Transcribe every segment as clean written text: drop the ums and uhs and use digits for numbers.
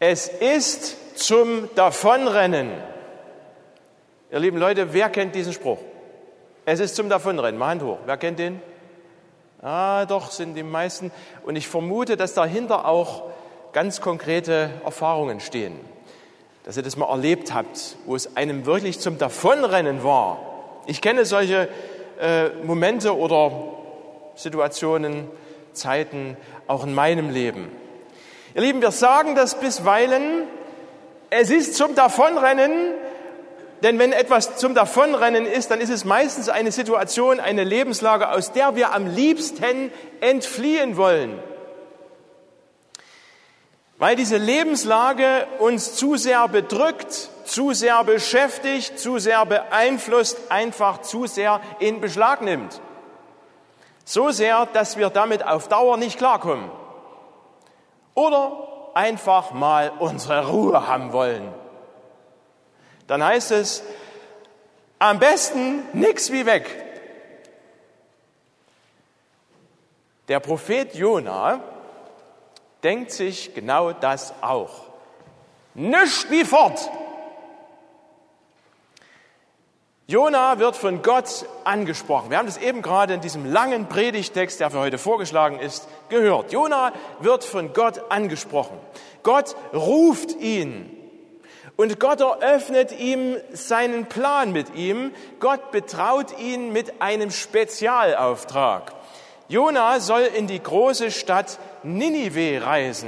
Es ist zum Davonrennen. Ihr lieben Leute, wer kennt diesen Spruch? Es ist zum Davonrennen. Mal Hand hoch. Wer kennt den? Doch, sind die meisten. Und ich vermute, dass dahinter auch ganz konkrete Erfahrungen stehen. Dass ihr das mal erlebt habt, wo es einem wirklich zum Davonrennen war. Ich kenne solche Momente oder Situationen, Zeiten auch in meinem Leben. Ihr Lieben, wir sagen das bisweilen, es ist zum Davonrennen, denn wenn etwas zum Davonrennen ist, dann ist es meistens eine Situation, eine Lebenslage, aus der wir am liebsten entfliehen wollen. Weil diese Lebenslage uns zu sehr bedrückt, zu sehr beschäftigt, zu sehr beeinflusst, einfach zu sehr in Beschlag nimmt. So sehr, dass wir damit auf Dauer nicht klarkommen. Oder einfach mal unsere Ruhe haben wollen. Dann heißt es, am besten nix wie weg. Der Prophet Jona denkt sich genau das auch. Nischt wie fort. Jona wird von Gott angesprochen. Wir haben das eben gerade in diesem langen Predigtext, der für heute vorgeschlagen ist, gehört. Jona wird von Gott angesprochen. Gott ruft ihn. Und Gott eröffnet ihm seinen Plan mit ihm. Gott betraut ihn mit einem Spezialauftrag. Jona soll in die große Stadt Ninive reisen.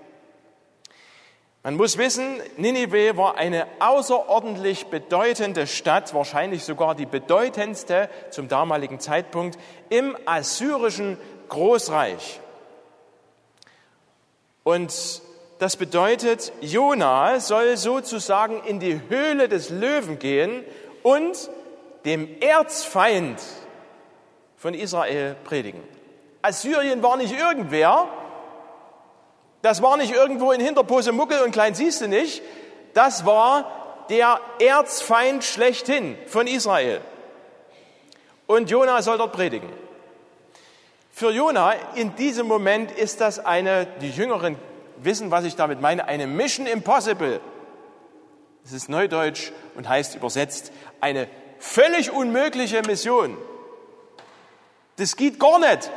Man muss wissen, Ninive war eine außerordentlich bedeutende Stadt, wahrscheinlich sogar die bedeutendste zum damaligen Zeitpunkt im assyrischen Großreich. Und das bedeutet, Jona soll sozusagen in die Höhle des Löwen gehen und dem Erzfeind von Israel predigen. Assyrien war nicht irgendwer, das war nicht irgendwo in Hinterposemuckel und klein siehst du nicht, das war der Erzfeind schlechthin von Israel. Und Jona soll dort predigen. Für Jona in diesem Moment ist das die Jüngeren wissen, was ich damit meine, eine Mission Impossible. Das ist Neudeutsch und heißt übersetzt eine völlig unmögliche Mission. Das geht gar nicht.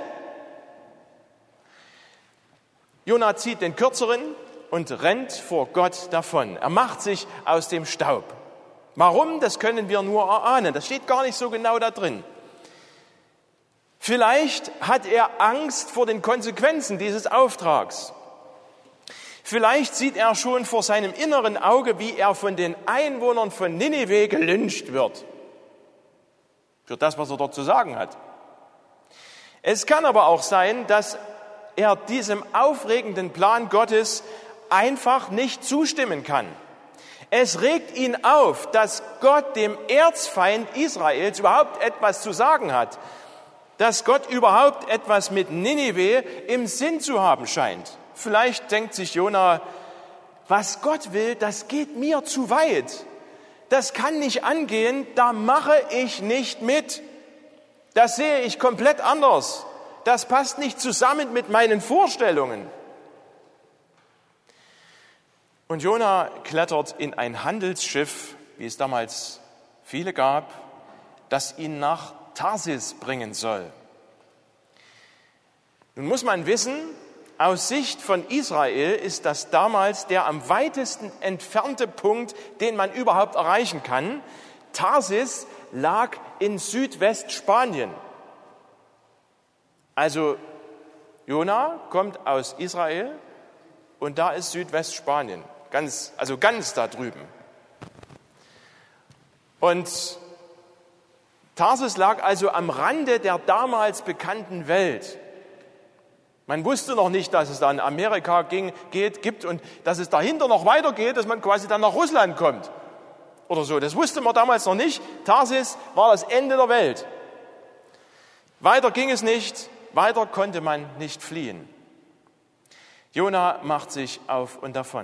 Jona zieht den Kürzeren und rennt vor Gott davon. Er macht sich aus dem Staub. Warum? Das können wir nur erahnen. Das steht gar nicht so genau da drin. Vielleicht hat er Angst vor den Konsequenzen dieses Auftrags. Vielleicht sieht er schon vor seinem inneren Auge, wie er von den Einwohnern von Ninive gelyncht wird. Für das, was er dort zu sagen hat. Es kann aber auch sein, dass er diesem aufregenden Plan Gottes einfach nicht zustimmen kann. Es regt ihn auf, dass Gott dem Erzfeind Israels überhaupt etwas zu sagen hat. Dass Gott überhaupt etwas mit Ninive im Sinn zu haben scheint. Vielleicht denkt sich Jona, was Gott will, das geht mir zu weit. Das kann nicht angehen, da mache ich nicht mit. Das sehe ich komplett anders. Das passt nicht zusammen mit meinen Vorstellungen. Und Jona klettert in ein Handelsschiff, wie es damals viele gab, das ihn nach Tarsis bringen soll. Nun muss man wissen, aus Sicht von Israel ist das damals der am weitesten entfernte Punkt, den man überhaupt erreichen kann. Tarsis lag in Südwestspanien. Also Jona kommt aus Israel und da ist Südwestspanien, ganz da drüben. Und Tarsis lag also am Rande der damals bekannten Welt. Man wusste noch nicht, dass es da in Amerika gibt und dass es dahinter noch weitergeht, dass man quasi dann nach Russland kommt oder so. Das wusste man damals noch nicht. Tarsis war das Ende der Welt. Weiter ging es nicht, weiter konnte man nicht fliehen. Jona macht sich auf und davon.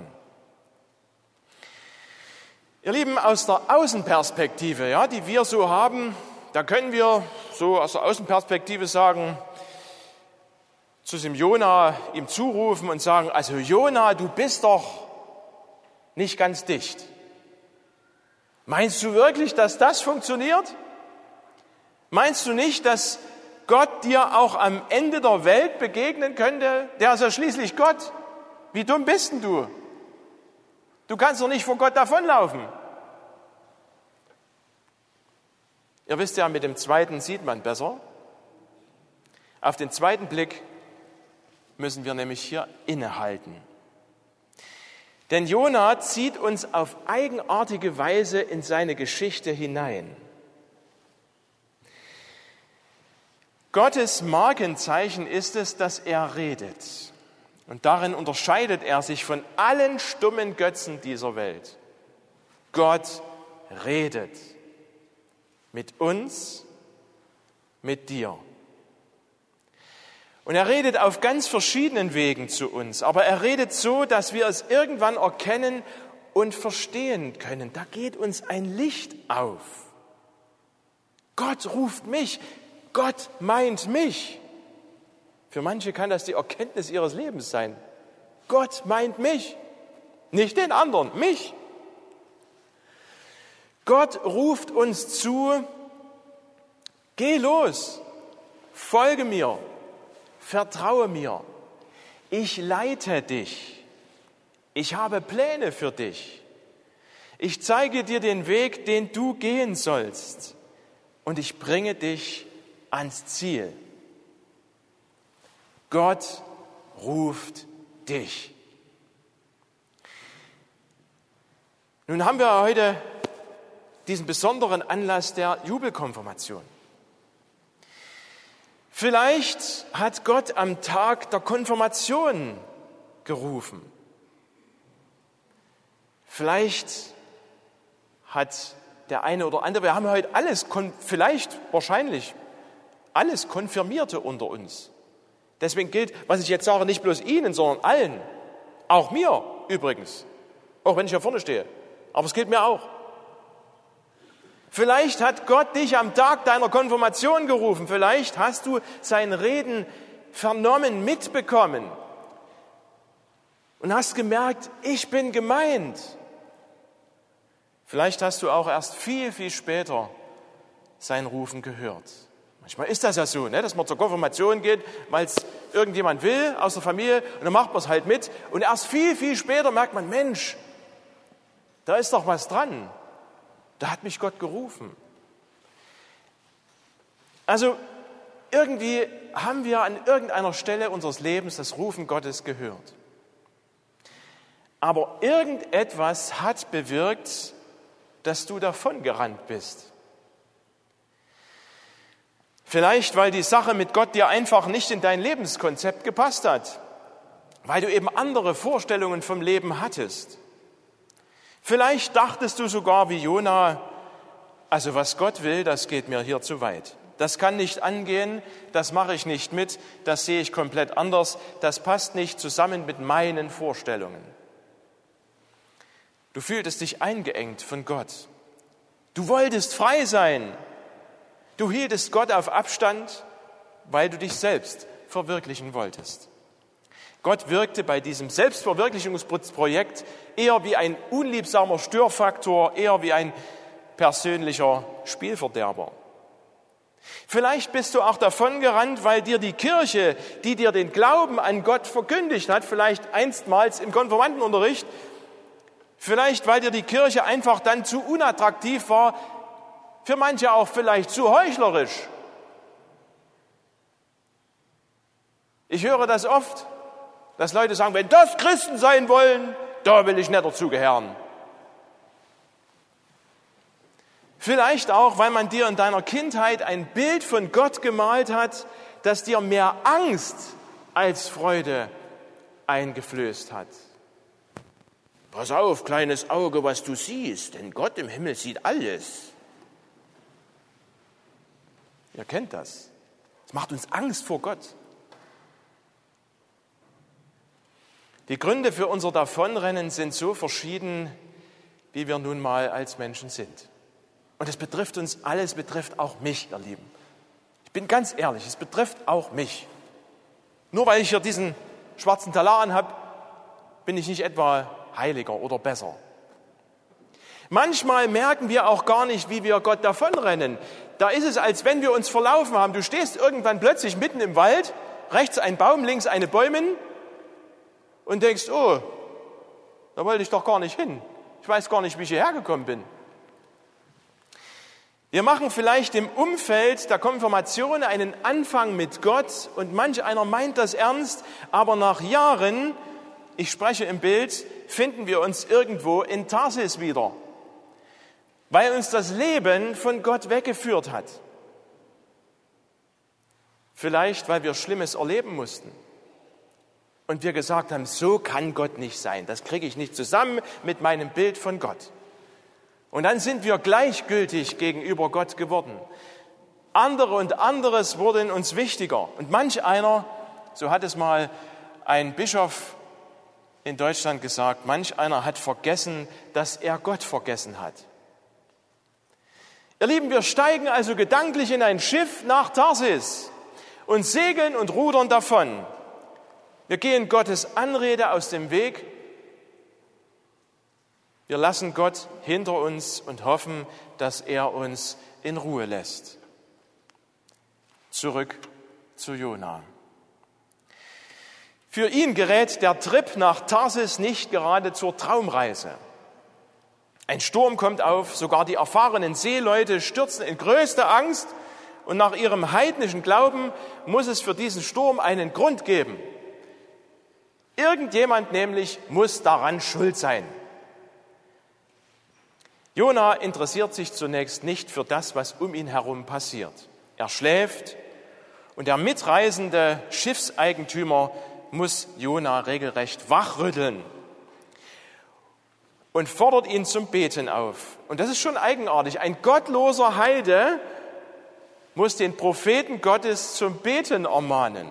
Ihr Lieben, aus der Außenperspektive, ja, die wir so haben, da können wir so aus der Außenperspektive sagen, zu dem Jona ihm zurufen und sagen, also Jona, du bist doch nicht ganz dicht. Meinst du wirklich, dass das funktioniert? Meinst du nicht, dass Gott dir auch am Ende der Welt begegnen könnte? Der ist ja schließlich Gott. Wie dumm bist denn du? Du kannst doch nicht vor Gott davonlaufen. Ihr wisst ja, mit dem zweiten sieht man besser. Auf den zweiten Blick müssen wir nämlich hier innehalten. Denn Jona zieht uns auf eigenartige Weise in seine Geschichte hinein. Gottes Markenzeichen ist es, dass er redet. Und darin unterscheidet er sich von allen stummen Götzen dieser Welt. Gott redet. Mit uns, mit dir. Und er redet auf ganz verschiedenen Wegen zu uns. Aber er redet so, dass wir es irgendwann erkennen und verstehen können. Da geht uns ein Licht auf. Gott ruft mich. Gott meint mich. Für manche kann das die Erkenntnis ihres Lebens sein. Gott meint mich. Nicht den anderen, mich. Gott ruft uns zu, geh los, folge mir, vertraue mir, ich leite dich, ich habe Pläne für dich, ich zeige dir den Weg, den du gehen sollst und ich bringe dich ans Ziel. Gott ruft dich. Nun haben wir heute diesen besonderen Anlass der Jubelkonfirmation. Vielleicht hat Gott am Tag der Konfirmation gerufen. Vielleicht hat der eine oder andere, wir haben heute wahrscheinlich alles Konfirmierte unter uns. Deswegen gilt, was ich jetzt sage, nicht bloß Ihnen, sondern allen. Auch mir übrigens. Auch wenn ich hier vorne stehe. Aber es gilt mir auch. Vielleicht hat Gott dich am Tag deiner Konfirmation gerufen. Vielleicht hast du sein Reden vernommen, mitbekommen. Und hast gemerkt, ich bin gemeint. Vielleicht hast du auch erst viel, viel später sein Rufen gehört. Manchmal ist das ja so, dass man zur Konfirmation geht, weil es irgendjemand will aus der Familie und dann macht man es halt mit. Und erst viel, viel später merkt man, Mensch, da ist doch was dran. Da hat mich Gott gerufen. Also irgendwie haben wir an irgendeiner Stelle unseres Lebens das Rufen Gottes gehört. Aber irgendetwas hat bewirkt, dass du davongerannt bist. Vielleicht, weil die Sache mit Gott dir einfach nicht in dein Lebenskonzept gepasst hat, weil du eben andere Vorstellungen vom Leben hattest. Vielleicht dachtest du sogar wie Jona, also was Gott will, das geht mir hier zu weit. Das kann nicht angehen, das mache ich nicht mit, das sehe ich komplett anders, das passt nicht zusammen mit meinen Vorstellungen. Du fühltest dich eingeengt von Gott. Du wolltest frei sein. Du hieltest Gott auf Abstand, weil du dich selbst verwirklichen wolltest. Gott wirkte bei diesem Selbstverwirklichungsprojekt eher wie ein unliebsamer Störfaktor, eher wie ein persönlicher Spielverderber. Vielleicht bist du auch davongerannt, weil dir die Kirche, die dir den Glauben an Gott verkündigt hat, vielleicht einstmals im Konfirmandenunterricht, vielleicht weil dir die Kirche einfach dann zu unattraktiv war, für manche auch vielleicht zu heuchlerisch. Ich höre das oft, dass Leute sagen, wenn das Christen sein wollen, da will ich nicht dazugehören. Vielleicht auch, weil man dir in deiner Kindheit ein Bild von Gott gemalt hat, das dir mehr Angst als Freude eingeflößt hat. Pass auf, kleines Auge, was du siehst, denn Gott im Himmel sieht alles. Ihr kennt das. Es macht uns Angst vor Gott. Die Gründe für unser Davonrennen sind so verschieden, wie wir nun mal als Menschen sind. Und es betrifft uns alles, betrifft auch mich, ihr Lieben. Ich bin ganz ehrlich, es betrifft auch mich. Nur weil ich hier diesen schwarzen Talar anhab, bin ich nicht etwa heiliger oder besser. Manchmal merken wir auch gar nicht, wie wir Gott davonrennen. Da ist es, als wenn wir uns verlaufen haben. Du stehst irgendwann plötzlich mitten im Wald, rechts ein Baum, links eine Bäumin und denkst, oh, da wollte ich doch gar nicht hin. Ich weiß gar nicht, wie ich hierher gekommen bin. Wir machen vielleicht im Umfeld der Konfirmation einen Anfang mit Gott und manch einer meint das ernst, aber nach Jahren, ich spreche im Bild, finden wir uns irgendwo in Tarsis wieder, weil uns das Leben von Gott weggeführt hat. Vielleicht, weil wir Schlimmes erleben mussten und wir gesagt haben, so kann Gott nicht sein, das kriege ich nicht zusammen mit meinem Bild von Gott. Und dann sind wir gleichgültig gegenüber Gott geworden. Andere und anderes wurde uns wichtiger. Und manch einer, so hat es mal ein Bischof in Deutschland gesagt, manch einer hat vergessen, dass er Gott vergessen hat. Ihr Lieben, wir steigen also gedanklich in ein Schiff nach Tarsis und segeln und rudern davon. Wir gehen Gottes Anrede aus dem Weg. Wir lassen Gott hinter uns und hoffen, dass er uns in Ruhe lässt. Zurück zu Jona. Für ihn gerät der Trip nach Tarsis nicht gerade zur Traumreise. Ein Sturm kommt auf, sogar die erfahrenen Seeleute stürzen in größte Angst und nach ihrem heidnischen Glauben muss es für diesen Sturm einen Grund geben. Irgendjemand nämlich muss daran schuld sein. Jona interessiert sich zunächst nicht für das, was um ihn herum passiert. Er schläft und der mitreisende Schiffseigentümer muss Jona regelrecht wachrütteln und fordert ihn zum Beten auf. Und das ist schon eigenartig. Ein gottloser Heide muss den Propheten Gottes zum Beten ermahnen.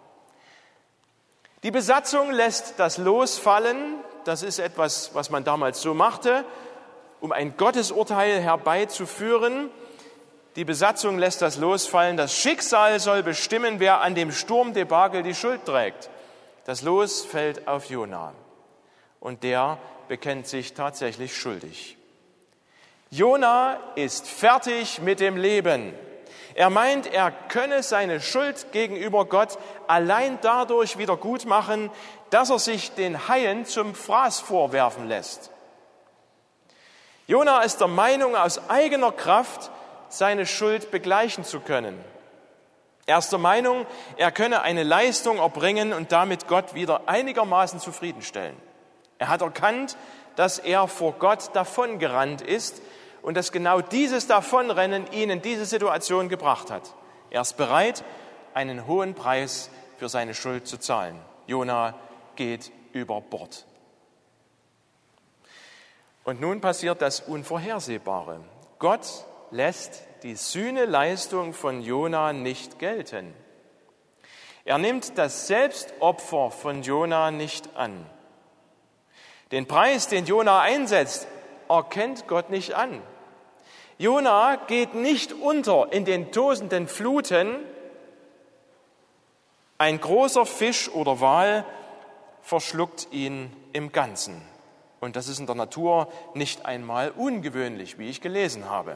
Die Besatzung lässt das Los fallen. Das ist etwas, was man damals so machte, um ein Gottesurteil herbeizuführen. Die Besatzung lässt das Los fallen. Das Schicksal soll bestimmen, wer an dem Sturmdebakel die Schuld trägt. Das Los fällt auf Jona und der bekennt sich tatsächlich schuldig. Jona ist fertig mit dem Leben. Er meint, er könne seine Schuld gegenüber Gott allein dadurch wieder gut machen, dass er sich den Haien zum Fraß vorwerfen lässt. Jona ist der Meinung, aus eigener Kraft seine Schuld begleichen zu können. Er ist der Meinung, er könne eine Leistung erbringen und damit Gott wieder einigermaßen zufriedenstellen. Er hat erkannt, dass er vor Gott davongerannt ist und dass genau dieses Davonrennen ihn in diese Situation gebracht hat. Er ist bereit, einen hohen Preis für seine Schuld zu zahlen. Jona geht über Bord. Und nun passiert das Unvorhersehbare. Gott lässt die Sühneleistung von Jona nicht gelten. Er nimmt das Selbstopfer von Jona nicht an. Den Preis, den Jona einsetzt, erkennt Gott nicht an. Jona geht nicht unter in den tosenden Fluten. Ein großer Fisch oder Wal verschluckt ihn im Ganzen. Und das ist in der Natur nicht einmal ungewöhnlich, wie ich gelesen habe.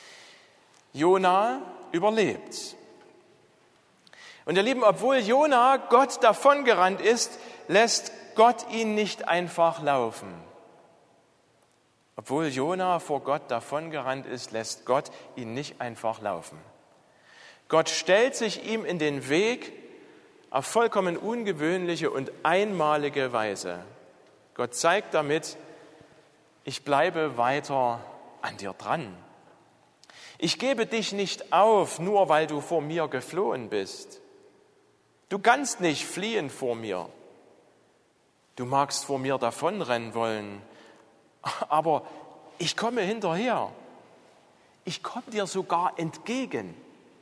Jona überlebt. Und ihr Lieben, obwohl Jona Gott davongerannt ist, lässt Gott ihn nicht einfach laufen. Obwohl Jona vor Gott davongerannt ist, lässt Gott ihn nicht einfach laufen. Gott stellt sich ihm in den Weg auf vollkommen ungewöhnliche und einmalige Weise. Gott zeigt damit, ich bleibe weiter an dir dran. Ich gebe dich nicht auf, nur weil du vor mir geflohen bist. Du kannst nicht fliehen vor mir. Du magst vor mir davonrennen wollen, aber ich komme hinterher. Ich komme dir sogar entgegen.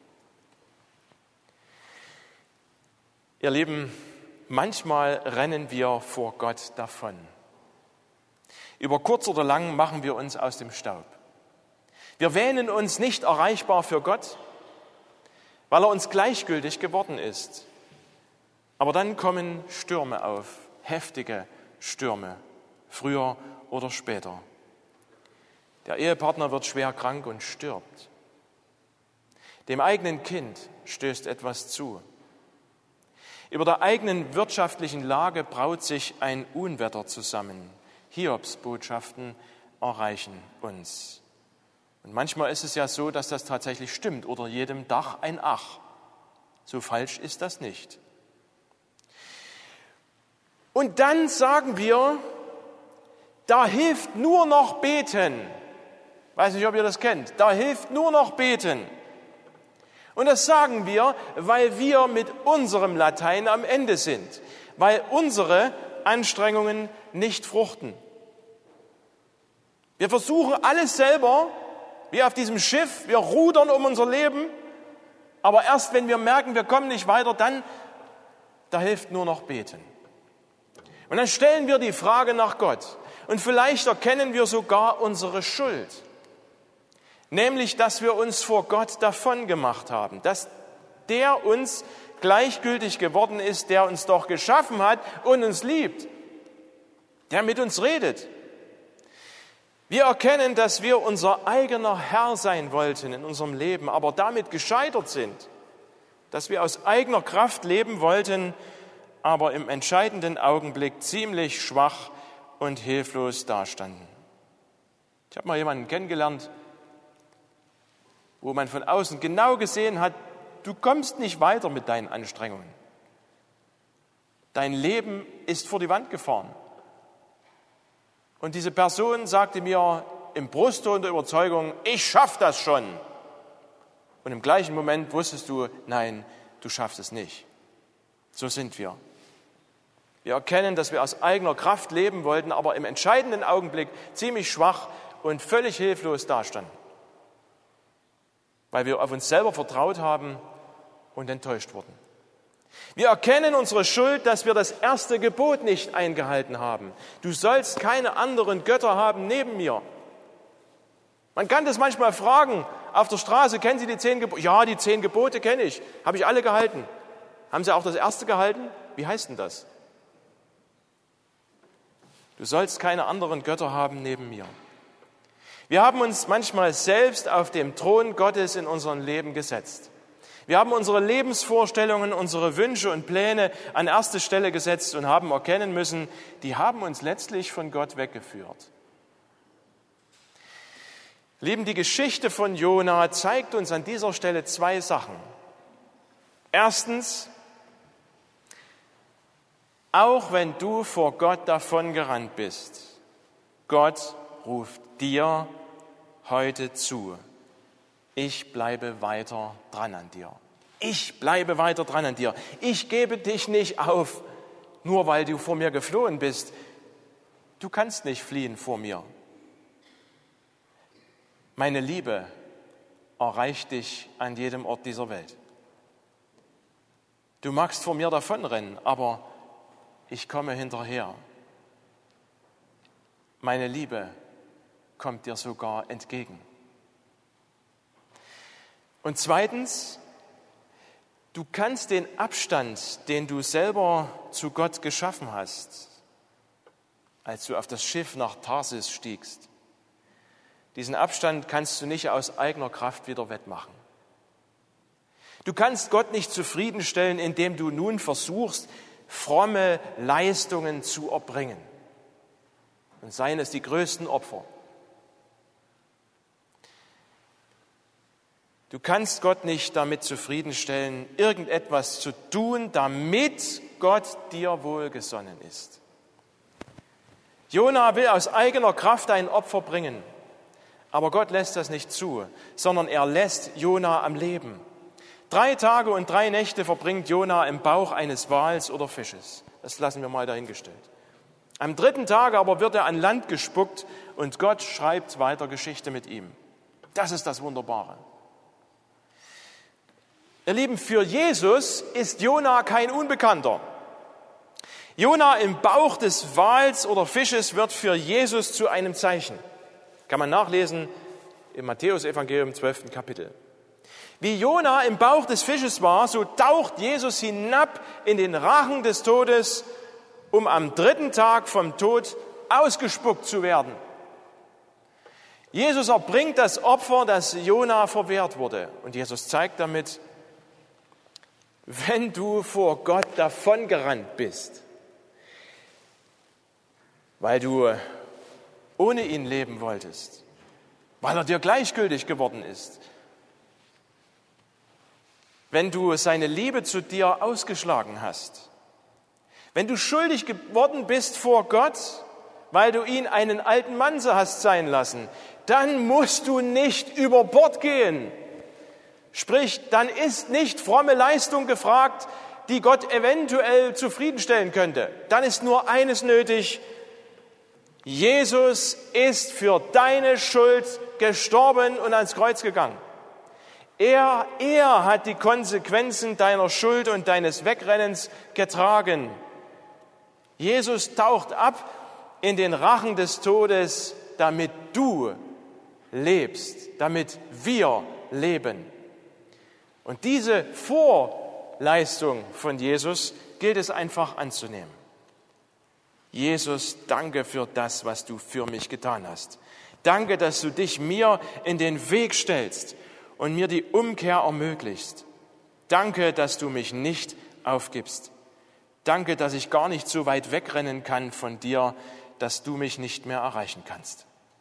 Ihr Lieben, manchmal rennen wir vor Gott davon. Über kurz oder lang machen wir uns aus dem Staub. Wir wähnen uns nicht erreichbar für Gott, weil er uns gleichgültig geworden ist. Aber dann kommen Stürme auf, heftige Stürme, früher oder später. Der Ehepartner wird schwer krank und stirbt. Dem eigenen Kind stößt etwas zu. Über der eigenen wirtschaftlichen Lage braut sich ein Unwetter zusammen. Hiobsbotschaften erreichen uns. Und manchmal ist es ja so, dass das tatsächlich stimmt. Unter jedem Dach ein Ach. So falsch ist das nicht. Und dann sagen wir, da hilft nur noch beten. Weiß nicht, ob ihr das kennt. Da hilft nur noch beten. Und das sagen wir, weil wir mit unserem Latein am Ende sind. Weil unsere Anstrengungen nicht fruchten. Wir versuchen alles selber, wie auf diesem Schiff. Wir rudern um unser Leben. Aber erst wenn wir merken, wir kommen nicht weiter, dann, da hilft nur noch beten. Und dann stellen wir die Frage nach Gott. Und vielleicht erkennen wir sogar unsere Schuld. Nämlich, dass wir uns vor Gott davon gemacht haben. Dass der uns gleichgültig geworden ist, der uns doch geschaffen hat und uns liebt. Der mit uns redet. Wir erkennen, dass wir unser eigener Herr sein wollten in unserem Leben, aber damit gescheitert sind. Dass wir aus eigener Kraft leben wollten, aber im entscheidenden Augenblick ziemlich schwach und hilflos dastanden. Ich habe mal jemanden kennengelernt, wo man von außen genau gesehen hat, du kommst nicht weiter mit deinen Anstrengungen. Dein Leben ist vor die Wand gefahren. Und diese Person sagte mir im Brustton der Überzeugung, ich schaffe das schon. Und im gleichen Moment wusstest du, nein, du schaffst es nicht. So sind wir. Wir erkennen, dass wir aus eigener Kraft leben wollten, aber im entscheidenden Augenblick ziemlich schwach und völlig hilflos dastanden. Weil wir auf uns selber vertraut haben und enttäuscht wurden. Wir erkennen unsere Schuld, dass wir das erste Gebot nicht eingehalten haben. Du sollst keine anderen Götter haben neben mir. Man kann das manchmal fragen, auf der Straße, kennen Sie die 10 Gebote? Ja, die 10 Gebote kenne ich, habe ich alle gehalten. Haben Sie auch das erste gehalten? Wie heißt denn das? Du sollst keine anderen Götter haben neben mir. Wir haben uns manchmal selbst auf dem Thron Gottes in unserem Leben gesetzt. Wir haben unsere Lebensvorstellungen, unsere Wünsche und Pläne an erste Stelle gesetzt und haben erkennen müssen, die haben uns letztlich von Gott weggeführt. Lieben, die Geschichte von Jona zeigt uns an dieser Stelle 2 Sachen. Erstens, auch wenn du vor Gott davongerannt bist, Gott ruft dir heute zu. Ich bleibe weiter dran an dir. Ich bleibe weiter dran an dir. Ich gebe dich nicht auf, nur weil du vor mir geflohen bist. Du kannst nicht fliehen vor mir. Meine Liebe erreicht dich an jedem Ort dieser Welt. Du magst vor mir davonrennen, aber ich komme hinterher. Meine Liebe kommt dir sogar entgegen. Und zweitens, du kannst den Abstand, den du selber zu Gott geschaffen hast, als du auf das Schiff nach Tarsis stiegst, diesen Abstand kannst du nicht aus eigener Kraft wieder wettmachen. Du kannst Gott nicht zufriedenstellen, indem du nun versuchst, fromme Leistungen zu erbringen. Und seien es die größten Opfer. Du kannst Gott nicht damit zufriedenstellen, irgendetwas zu tun, damit Gott dir wohlgesonnen ist. Jona will aus eigener Kraft ein Opfer bringen, aber Gott lässt das nicht zu, sondern er lässt Jona am Leben. 3 Tage und 3 Nächte verbringt Jona im Bauch eines Wals oder Fisches. Das lassen wir mal dahingestellt. Am 3. Tag aber wird er an Land gespuckt und Gott schreibt weiter Geschichte mit ihm. Das ist das Wunderbare. Ihr Lieben, für Jesus ist Jona kein Unbekannter. Jona im Bauch des Wals oder Fisches wird für Jesus zu einem Zeichen. Kann man nachlesen im Matthäus-Evangelium 12. Kapitel. Wie Jona im Bauch des Fisches war, so taucht Jesus hinab in den Rachen des Todes, um am 3. Tag vom Tod ausgespuckt zu werden. Jesus erbringt das Opfer, das Jona verwehrt wurde. Und Jesus zeigt damit, wenn du vor Gott davongerannt bist, weil du ohne ihn leben wolltest, weil er dir gleichgültig geworden ist, wenn du seine Liebe zu dir ausgeschlagen hast, wenn du schuldig geworden bist vor Gott, weil du ihn einen alten Mann so hast sein lassen, dann musst du nicht über Bord gehen. Sprich, dann ist nicht fromme Leistung gefragt, die Gott eventuell zufriedenstellen könnte. Dann ist nur eines nötig: Jesus ist für deine Schuld gestorben und ans Kreuz gegangen. Er hat die Konsequenzen deiner Schuld und deines Wegrennens getragen. Jesus taucht ab in den Rachen des Todes, damit du lebst, damit wir leben. Und diese Vorleistung von Jesus gilt es einfach anzunehmen. Jesus, danke für das, was du für mich getan hast. Danke, dass du dich mir in den Weg stellst und mir die Umkehr ermöglichst. Danke, dass du mich nicht aufgibst. Danke, dass ich gar nicht so weit wegrennen kann von dir, dass du mich nicht mehr erreichen kannst.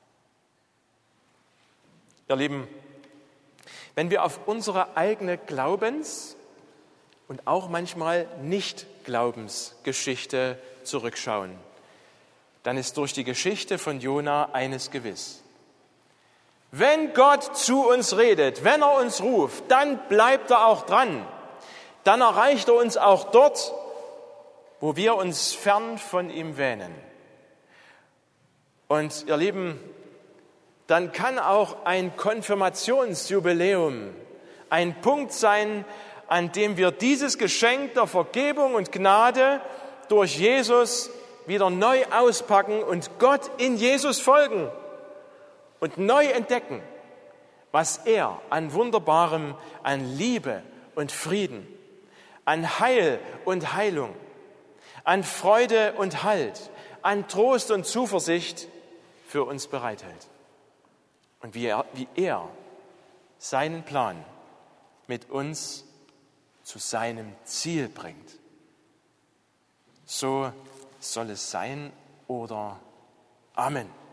Ihr Lieben, wenn wir auf unsere eigene Glaubens- und auch manchmal Nicht-Glaubensgeschichte zurückschauen, dann ist durch die Geschichte von Jona eines gewiss. Wenn Gott zu uns redet, wenn er uns ruft, dann bleibt er auch dran. Dann erreicht er uns auch dort, wo wir uns fern von ihm wähnen. Und ihr Lieben, dann kann auch ein Konfirmationsjubiläum ein Punkt sein, an dem wir dieses Geschenk der Vergebung und Gnade durch Jesus wieder neu auspacken und Gott in Jesus folgen und neu entdecken, was er an Wunderbarem, an Liebe und Frieden, an Heil und Heilung, an Freude und Halt, an Trost und Zuversicht für uns bereithält. Und wie er seinen Plan mit uns zu seinem Ziel bringt. So soll es sein oder Amen.